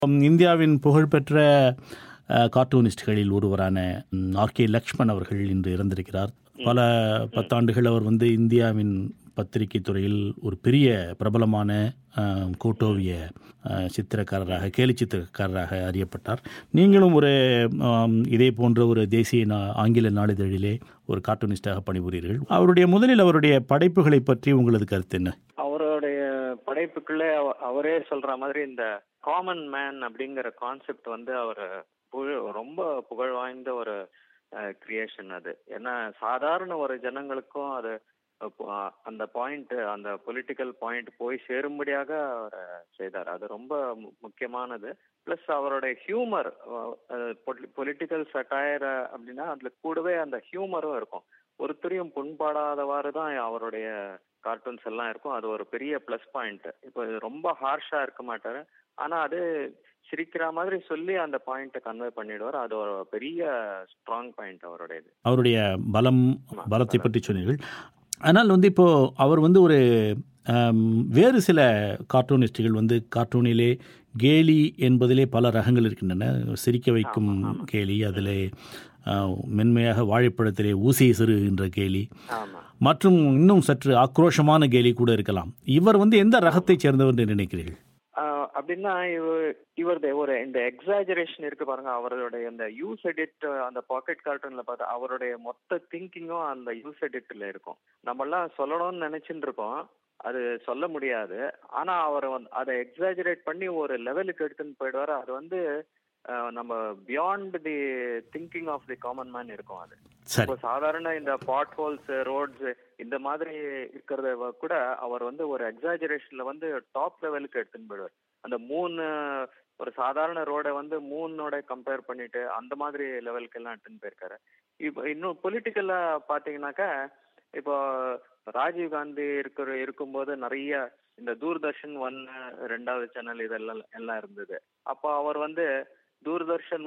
இந்தியாவின் புகழ்பெற்ற கார்ட்டூனிஸ்ட்களில் ஒருவரான ஆர்கே லக்ஷ்மண் அவர்கள் இன்று இறந்திருக்கிறார். பல பத்தாண்டுகள் அவர் இந்தியாவின் பத்திரிகை துறையில் ஒரு பெரிய பிரபலமான கோட்டோவிய சித்திரக்காரராக, கேலி சித்திரக்காரராக அறியப்பட்டார். நீங்களும் ஒரு இதே போன்ற ஒரு தேசிய ஆங்கில நாளிதழிலே ஒரு கார்ட்டூனிஸ்டாக பணிபுரியீர்கள். முதலில் அவருடைய படைப்புகளை பற்றி உங்களது கருத்து என்ன? அவருடைய படைப்புக்குள்ளே அவரே சொல்ற மாதிரி இந்த காமன் மேன் அப்படிங்கிற கான்செப்ட் அவர் ரொம்ப புகழ் வாய்ந்த ஒரு கிரியேஷன் அது. ஏன்னா சாதாரண ஒரு ஜனங்களுக்கும் அது அந்த பாயிண்ட், அந்த பொலிட்டிக்கல் பாயிண்ட் போய் சேரும்படியாக அவர் செய்தார். அது ரொம்ப முக்கியமானது. பிளஸ் அவருடைய ஹியூமர், பொலிட்டிக்கல் சட்டையர் அப்படின்னா அதுல கூடவே அந்த ஹியூமரும் இருக்கும். ஒருத்தரையும் புண்பாடாதவாறு தான் அவருடைய கார்ட்டூன்ஸ் எல்லாம் இருக்கும். அது ஒரு பெரிய பிளஸ் பாயிண்ட். இப்போ ரொம்ப ஹார்ஷா இருக்க மாட்டாரு, ஆனா அது சிரிக்கிற மாதிரி சொல்லி அந்த பாயிண்ட்டை கன்வே பண்ணிடுவார். அது ஒரு பெரிய ஸ்ட்ராங் பாயிண்ட் அவருடையது. அவருடைய பலத்தை பற்றி சொன்னீர்கள். ஆனால் இப்போ அவர் ஒரு வேறு சில கார்ட்டூனிஸ்டுகள் கார்ட்டூனிலே கேலி என்பதிலே பல ரகங்கள் இருக்கின்றன. சிரிக்க வைக்கும் கேலி, அதிலே மென்மையாக வாழைப்பழத்திலே ஊசியை சிறுகின்ற கேலி, மற்றும் இன்னும் சற்று ஆக்ரோஷமான கேலி கூட இருக்கலாம். இவர் எந்த ரகத்தை சேர்ந்தவர் என்று நினைக்கிறீர்கள்? அப்படின்னா ஒரு இந்த எக்ஸாஜரேஷன் இருக்கு பாருங்க. அவருடைய இந்த யூஸ் எடிட், அந்த பாக்கெட் கார்ட்டூன்ல பார்த்தா அவருடைய மொத்த திங்கிங்கும் அந்த யூஸ் எடிட்ல இருக்கும். நம்ம எல்லாம் சொல்லணும்னு நினைச்சுட்டு இருக்கோம், அது சொல்ல முடியாது. ஆனா அவர் அதை எக்ஸாஜரேட் பண்ணி ஒரு லெவலுக்கு எடுத்துன்னு போயிடுவாரு. அது நம்ம beyond the thinking of the common man இருக்கும். அது இப்போ சாதாரண இந்த பாட் ஹோல்ஸ், ரோட்ஸ் இந்த மாதிரி இருக்கிறத கூட அவர் ஒரு எக்ஸாஜரேஷன்ல டாப் லெவலுக்கு எடுத்துன்னு போயிடுவார். அந்த ஒரு சாதாரண ரோடை மூணோட கம்பேர் பண்ணிட்டு அந்த மாதிரி லெவலுக்கு எல்லாம் எடுத்துன்னு போயிருக்காரு. இப்போ இன்னும் பொலிட்டிக்கலா பாத்தீங்கன்னாக்கா, இப்போ ராஜீவ் காந்தி இருக்கும்போது நிறைய இந்த தூர்தர்ஷன் 1, 2வது சேனல் இதெல்லாம் எல்லாம் இருந்தது. அப்போ அவர் தூர்தர்ஷன்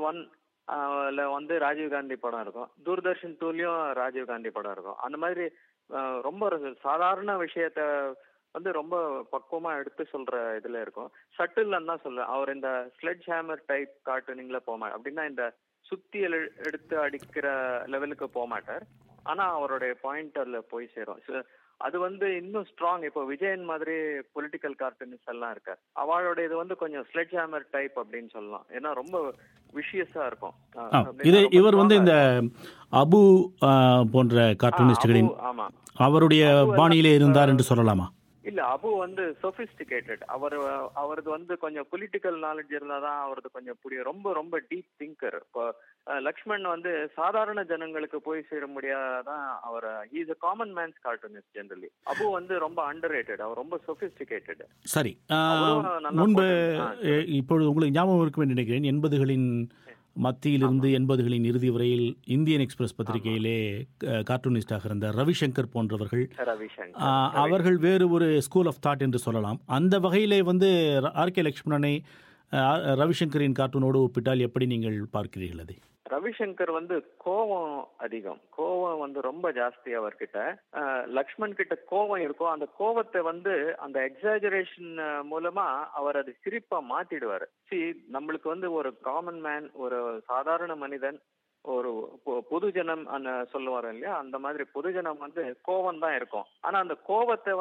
1ல ராஜீவ் காந்தி படம் இருக்கும், தூர்தர்ஷன் 2லயும் ராஜீவ் காந்தி படம் இருக்கும். அந்த மாதிரி ரொம்ப ஒரு சாதாரண விஷயத்த ரொம்ப பக்குவமா எடுத்து சொல்ற இதுல இருக்கும். சட்டில்ன்னு தான் சொல்லுவேன். அவர் இந்த ஸ்லெட்ஜ் ஹேமர் டைப் கார்ட்டூனிங்ல போமாட்டார். அப்படின்னா இந்த சுத்தி எடுத்து அடிக்கிற லெவலுக்கு போமாட்டார். ஆனா அவருடைய பாயிண்ட் அதுல போய் சேரும். அது இன்னும் ஸ்ட்ராங். இப்போ விஜயன் மாதிரி பொலிட்டிக்கல் கார்ட்டூனிஸ்ட் எல்லாம் இருக்கார். அவளோட இது கொஞ்சம் ஸ்லெட்ஜ் ஹேமர் டைப் அப்படின்னு சொல்லலாம். ஏன்னா ரொம்ப விஷியஸா இருக்கும். இவர் இந்த அபு போன்ற கார்ட்டூனிஸ்டுகளின் அவருடைய பாணியிலே இருந்தார் என்று சொல்லலாமா? இல்ல, அபு சொபிஸ்டிகேட்டட். அவரது கொஞ்சம் பொலிட்டிக்கல் நாலேஜ் இருந்தாதான் அவரது கொஞ்சம் புரியும். ரொம்ப ரொம்ப டீப் திங்கர். இப்போ லக்ஷ்மண் சாதாரண ஜனங்களுக்கு போய் சேர முடியாதான். அவர் is a common man's cartoonist generally. Abu ரொம்ப underrated. அவர் ரொம்ப சொபிஸ்டிகேட்டட். சரி, முன்பு இப்பொழுது உங்களுக்கு ஞாபகம் இருக்கும் என்று நினைக்கிறேன், 80களின் மத்தியிலிருந்து 80களின் இறுதி வரையில் இந்தியன் எக்ஸ்பிரஸ் பத்திரிகையிலே கார்ட்டூனிஸ்டாக இருந்த ரவிசங்கர் போன்றவர்கள், அவர்கள் வேறு ஒரு ஸ்கூல் ஆஃப் தாட் என்று சொல்லலாம். அந்த வகையிலே ஆர்கே லக்ஷ்மணனை ரவிசங்கரின் கார்ட்டூனோடு ஒப்பிட்டால் எப்படி நீங்கள் பார்க்கிறீர்கள் அதை? ரவிசங்கர் கோவம் அதிகம், கோவம் ரொம்ப ஜாஸ்தி அவர்கிட்ட. லக்ஷ்மண் கிட்ட கோவம் இருக்கும். அந்த கோவத்தை அந்த எக்ஸாஜரேஷன் மூலமா அவர் அது சிரிப்பா மாத்திடுவாரு. நம்மளுக்கு ஒரு காமன் மேன், ஒரு சாதாரண மனிதன், ஒரு பொதுஜனம் சொல்லுவாரு இல்லையா, அந்த மாதிரி பொதுஜனம் கோவம் தான் இருக்கும். ஆனா அந்த கோவத்தை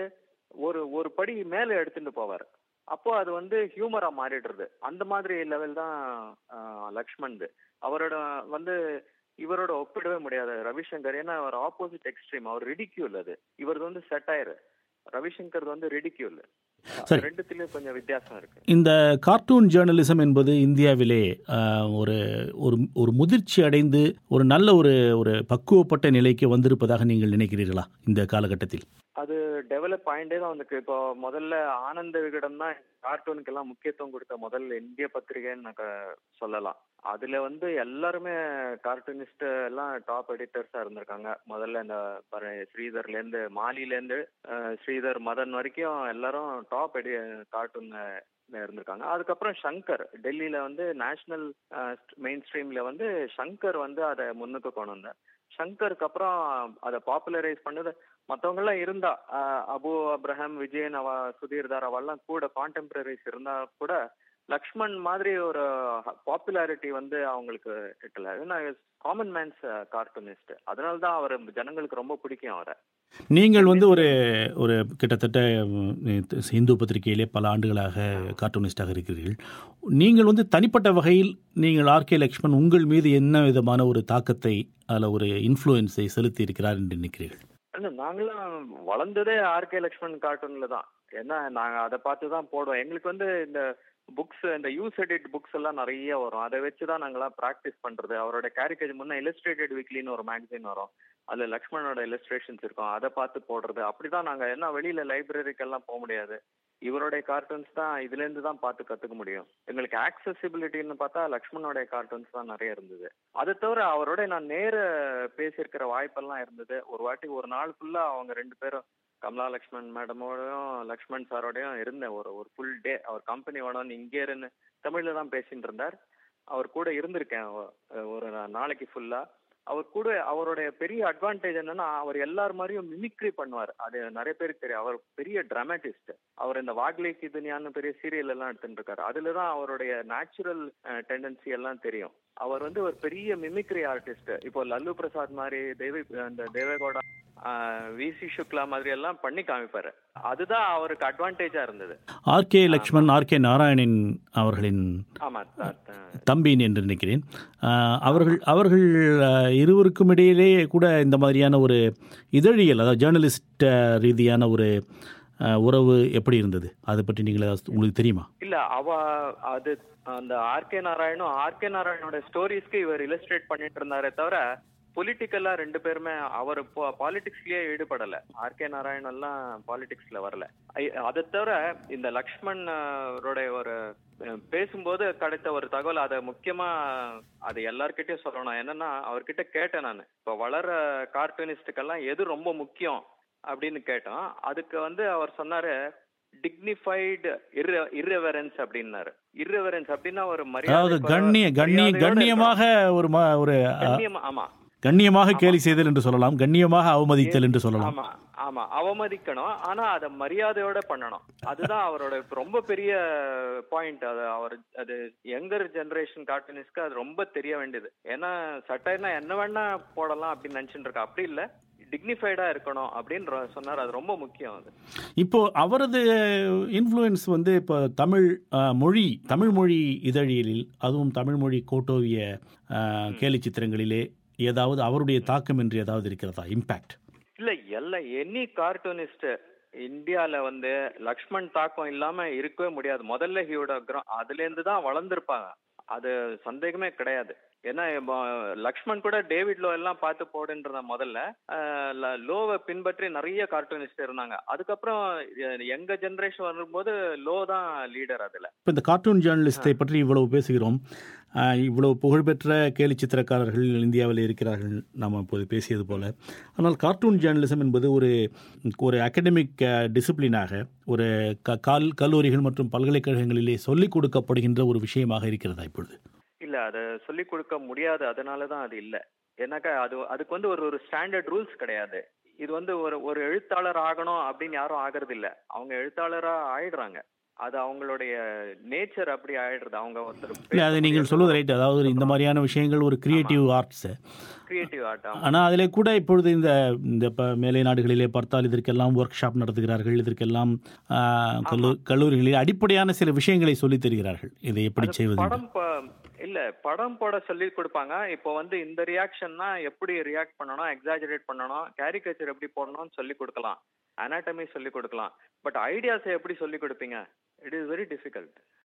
ஒரு படி மேல எடுத்துட்டு போவார். அப்போ அது ஹியூமரா மாறிடுறது. அந்த மாதிரி லெவல் தான் லக்ஷ்மண். அவரோட இவரோட ஒப்பிடவே முடியாது ரவிசங்கர். ஏன்னா அவர் ஆப்போசிட் எக்ஸ்ட்ரீம். அவர் ரிடிக்யூல். அது இவரது செட்டையர். ரவிசங்கர் ரிடிக்யூல். ரெண்டுத்திலயும் கொஞ்சம் வித்தியாசம் இருக்கு. இந்த கார்ட்டூன் ஜேர்னலிசம் என்பது இந்தியாவிலே ஒரு ஒரு முதிர்ச்சி அடைந்து ஒரு நல்ல ஒரு பக்குவப்பட்ட நிலைக்கு வந்திருப்பதாக நீங்கள் நினைக்கிறீர்களா இந்த காலகட்டத்தில்? அது டெவலப் ஆயிட்டே தான் இப்போ முதல்ல ஆனந்த விகடன் தான் கார்ட்டூனுக்கு எல்லாம் முக்கியத்துவம் கொடுத்த முதல் இந்திய பத்திரிகைன்னு சொல்லலாம். அதுல எல்லாருமே கார்ட்டூனிஸ்ட் எல்லாம் டாப் எடிட்டர்ஸா இருந்திருக்காங்க. முதல்ல இந்த ஸ்ரீதர்ல இருந்து, மாலில இருந்து ஸ்ரீதர் மதன் வரைக்கும் எல்லாரும் டாப் கார்ட்டூன் இருந்திருக்காங்க. அதுக்கப்புறம் சங்கர் டெல்லியில நேஷனல் மெயின் ஸ்ட்ரீம்ல சங்கர் அதை முன்னுக்கு கொண்டு வந்தார். சங்கருக்கு அப்புறம் அதை பாப்புலரைஸ் பண்ணது மற்றவங்க எல்லாம் இருந்தா, அபு, அப்ரஹாம், விஜயன், சுதீர்தார் அவெல்லாம் கூட கான்டெம்பரரிஸ் இருந்தா கூட லக்ஷ்மண் மாதிரி ஒரு பாப்புலாரிட்டி வந்து அவங்களுக்கு கிட்டல. ஏன்னா காமன் மேன்ஸ் கார்ட்டூனிஸ்ட், அதனால தான் அவர் ஜனங்களுக்கு ரொம்ப பிடிக்கும் அவரை. நீங்கள் வந்து ஒரு ஒரு கிட்டத்தட்ட இந்து பத்திரிகையிலே பல ஆண்டுகளாக கார்ட்டூனிஸ்டாக இருக்கிறீர்கள். நீங்கள் வந்து தனிப்பட்ட வகையில் நீங்கள் ஆர்கே லக்ஷ்மண் உங்கள் மீது என்ன விதமான ஒரு தாக்கத்தை அதில் ஒரு இன்ஃப்ளூயன்ஸை செலுத்தி இருக்கிறார் என்று நினைக்கிறீர்கள்? நாங்களாம் வளர்ந்ததே ஆர்கே லக்ஷ்மண் கார்ட்டூன்ல தான். ஏன்னா நாங்க அதை பார்த்து தான் போடுவோம். எங்களுக்கு வந்து இந்த புக்ஸ், இந்த யூஸ் எடிட் புக்ஸ் எல்லாம் நிறைய வரும். அதை வச்சுதான் நாங்களாம் ப்ராக்டிஸ் பண்றது. அவரோட கேரிகேச்சர் முன்ன இல்லஸ்ட்ரேட்டட் வீக்லின்னு ஒரு மேகசின் வரும், அதுல லக்ஷ்மணோட இல்லஸ்ட்ரேஷன்ஸ் இருக்கும், அதை பார்த்து போடுறது. அப்படிதான் நாங்க, ஏன்னா வெளியில லைப்ரரிக்கெல்லாம் போக முடியாது, இவருடைய கார்ட்டூன்ஸ் தான் இதுல இருந்து தான் பார்த்து கத்துக்க முடியும். எங்களுக்கு ஆக்சசிபிலிட்டின்னு பார்த்தா லக்ஷ்மணோடைய கார்ட்டூன்ஸ் தான் நிறைய இருந்தது. அதை தவிர அவரோட நான் நேர பேசியிருக்கிற வாய்ப்பெல்லாம் இருந்தது. ஒரு வாட்டி ஒரு நாள் ஃபுல்லா அவங்க ரெண்டு பேரும், கமலா லக்ஷ்மண் மேடமோடையும் லக்ஷ்மண் சாரோடையும் இருந்தேன். ஒரு ஒரு ஃபுல் டே. அவர் கம்பெனி வேணும்னு இங்கே இருந்து தமிழ்ல தான் பேசிட்டு இருந்தார். அவர் கூட இருந்திருக்கேன் ஒரு நாளைக்கு ஃபுல்லா. அவர் கூட அவருடைய பெரிய அட்வான்டேஜ் என்னன்னா, அவர் எல்லார் மாதிரியும் மிமிக்ரி பண்ணுவார். அது நிறைய பேருக்கு தெரியும். அவர் பெரிய டிராமாட்டிஸ்ட். அவர் இந்த வாக்லே கி துனியான்னு பெரிய சீரியல் எல்லாம் எடுத்துட்டு இருக்காரு. அதுலதான் அவருடைய நேச்சுரல் டெண்டன்சி எல்லாம் தெரியும். அவர் வந்து ஒரு பெரிய மிமிக்ரி ஆர்டிஸ்ட். இப்போ லல்லு பிரசாத் மாதிரி, அந்த தேவேகவுடா, விசி சுக்லா மாதிரி எல்லாம் பண்ணி காமிப்பாரு. அதுதான் அவருக்கு அட்வான்டேஜா இருந்தது. ஆர்கே லக்ஷ்மண் ஆர்கே நாராயணன் அவர்களின் தம்பி என்று நினைக்கிறேன். அவர்கள் இருவருக்கும் இடையிலே கூட இந்த மாதிரியான ஒரு இதழியல், அதாவது ஜேர்னலிஸ்ட் ரீதியான ஒரு உறவு எப்படி இருந்தது? அதை பற்றி நீங்கள் உங்களுக்கு தெரியுமா? இல்ல, அது அந்த ஆர்கே நாராயணோட ஸ்டோரிஸ்க்கு இவர் இல்லஸ்ட்ரேட் பண்ணிட்டு இருந்தாரே தவிர, பொலிட்டிக்கலா ரெண்டு பேருமே, அவர் பாலிடிக்ஸ்லயே ஈடுபடல. ஆர்கே நாராயண் எல்லாம் பாலிடிக்ஸ்ல வரல. அதை தவிர இந்த லக்ஷ்மண் ஒரு பேசும்போது கிடைத்த ஒரு தகவல், அதை முக்கியமா அது எல்லார்கிட்டயும் சொல்லணும். என்னன்னா, அவர்கிட்ட கேட்டேன் நான், இப்ப வளர கார்ட்டூனிஸ்டுக்கெல்லாம் எது ரொம்ப முக்கியம் அப்படின்னு கேட்டோம். அதுக்கு வந்து அவர் சொன்னாரு, டிக்னிஃபைடு இர்ரெவரன்ஸ் அப்படின்னாரு. இர்ரெவரன்ஸ் அப்படின்னா ஒரு மரியாதை, கண்ணியமாக ஒரு ஆமா, கண்ணியமாக கேலி செய்தல் என்று சொல்லலாம், கண்ணியமாக அவமதித்தல் என்று சொல்லலாம். ஆமா ஆமா, அவமதிக்கணும், ஆனா அதை மரியாதையோட பண்ணணும். அதுதான் அவரோட ரொம்ப பெரிய பாயிண்ட். அது யங்கர் ஜெனரேஷன் கார்ட்டூனிஸ்ட்க்கு அது ரொம்ப தெரிய வேண்டியது. ஏன்னா சட்டைனா என்ன வேணா போடலாம் அப்படின்னு நினைச்சுட்டு இருக்கா, அப்படி இல்ல, டிக்னிஃபைடா இருக்கணும் அப்படின்னு சொன்னார். அது ரொம்ப முக்கியம். அது இப்போ அவரது இன்ஃப்ளூயன்ஸ் வந்து இப்போ தமிழ் மொழி இதழியலில், அதுவும் தமிழ் மொழி கோட்டோவிய கேலி சித்திரங்களிலே ஏதாவது அவருடைய தாக்கம் என்று ஏதாவது இருக்கிறதா, இம்பாக்ட்? இல்ல, எனி கார்ட்டூனிஸ்ட் இந்தியால வந்து லக்ஷ்மண் தாக்கம் இல்லாம இருக்கவே முடியாது. முதல்ல அதுல இருந்து தான் வளர்ந்துருப்பாங்க, அது சந்தேகமே கிடையாது. ஏன்னா லக்ஷ்மண் கூட டேவிட் லோ எல்லாம் பார்த்து போடுன்றத முதல்ல லோவை பின்பற்றி நிறைய கார்ட்டூனிஸ்ட் இருந்தாங்க. அதுக்கப்புறம் எங்க ஜெனரேஷன் வரும்போது லோ தான் லீடர். அதுல இப்போ இந்த கார்ட்டூன் ஜேர்னலிஸ்டை பற்றி இவ்வளவு பேசுகிறோம். இவ்வளவு புகழ்பெற்ற கேலி சித்திரக்காரர்கள் இந்தியாவில் இருக்கிறார்கள், நாம் இப்போது பேசியது போல. ஆனால் கார்ட்டூன் ஜேர்னலிசம் என்பது ஒரு அகடமிக் டிசிப்ளினாக ஒரு கல்லூரிகள் மற்றும் பல்கலைக்கழகங்களிலே சொல்லிக் கொடுக்கப்படுகின்ற ஒரு விஷயமாக இருக்கிறதா இப்பொழுது? இல்ல, அதை சொல்லிக் கொடுக்க முடியாது. அதனாலதான் அது இல்ல. ஏன்னாக்கா அதுக்கு வந்து ஒரு ஸ்டாண்டர்ட் ரூல்ஸ் கிடையாது. இது வந்து ஒரு எழுத்தாளர் ஆகணும் அப்படின்னு யாரும் ஆகிறது இல்ல. அவங்க எழுத்தாளரா ஆயிடுறாங்க. அது அவங்களுடைய நேச்சர் அப்படி ஆயிடுறது. அவங்க ஒருத்தர் அது நீங்கள் சொல்வது ரைட். அதாவது இந்த மாதிரியான விஷயங்கள் ஒரு கிரியேட்டிவ் ஆர்ட். ஆனால் அதில் கூட இப்பொழுது இந்த மேலை நாடுகளிலே பார்த்தால் இதற்கெல்லாம் ஒர்க் ஷாப் நடத்துகிறார்கள். இதற்கெல்லாம் கல்லூரிகளில் அடிப்படையான சில விஷயங்களை சொல்லித் தருகிறார்கள். இதை எப்படி செய்வது? படம் போட சொல்லி கொடுப்பாங்க. இப்போ வந்து இந்த ரியாக்ஷன்னா எப்படி ரியாக்ட் பண்ணணும், எக்ஸாஜரேட் பண்ணணும், கேரிகேச்சர் எப்படி போடணும்னு சொல்லி கொடுக்கலாம், அனாட்டமி சொல்லி கொடுக்கலாம். பட் ஐடியாஸை எப்படி சொல்லி கொடுப்பீங்க? It is very difficult.